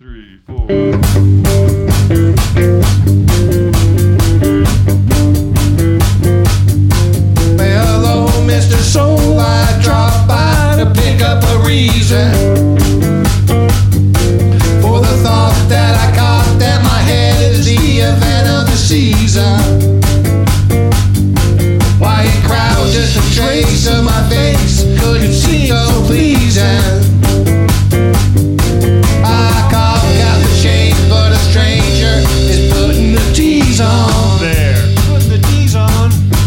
3, 4. Well, hello, Mr. Soul. I dropped by to pick up a reason for the thought that I caught that my head is the event of the season. Why it crowd just a trace of my face couldn't seem so pleasing. I got the change, but a stranger is putting the T's on. There. Putting the T's on.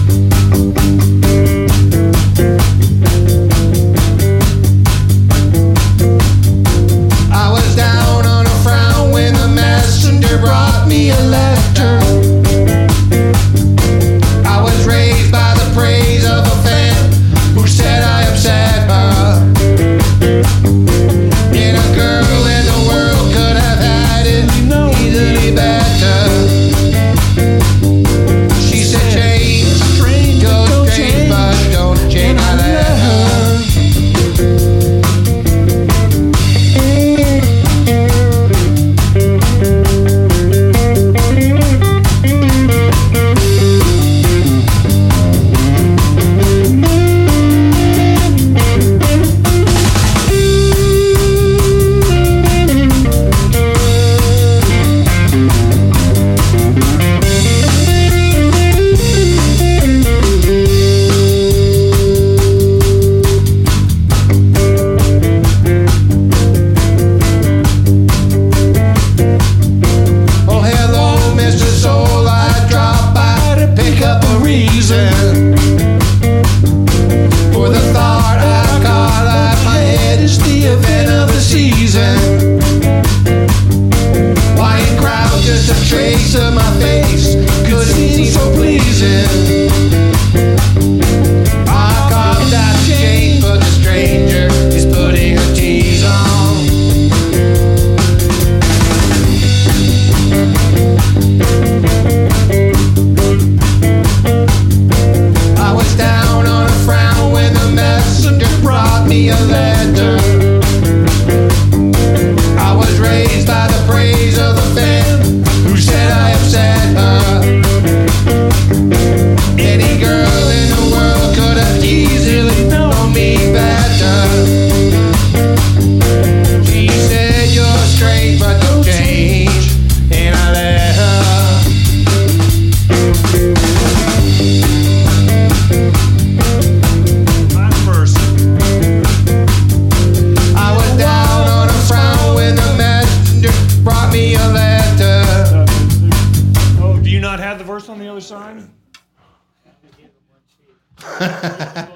I was down on a frown when the messenger brought me a letter. I was raised by the praise of a fan who said I upset her. And a girl in the world could have had it easily better. She said change, go change, but don't change my letter. Oh, hello, Mr. Soul. I dropped by to pick up a reason for the thought I caught out my head is the event of the season. Why in crowd just a trace of my face couldn't seem so pleasing. I caught that change, but the stranger is putting her T's on. I was down on a frown when the messenger brought me a letter. I was raised by the praise of the fan who said I upset her. Any girl in the world could have easily known me better. She said you're straight but don't change, and I let her. Last verse. I was down on a frown when the messenger brought me a letter. Oh, do you not have the verse on the other side?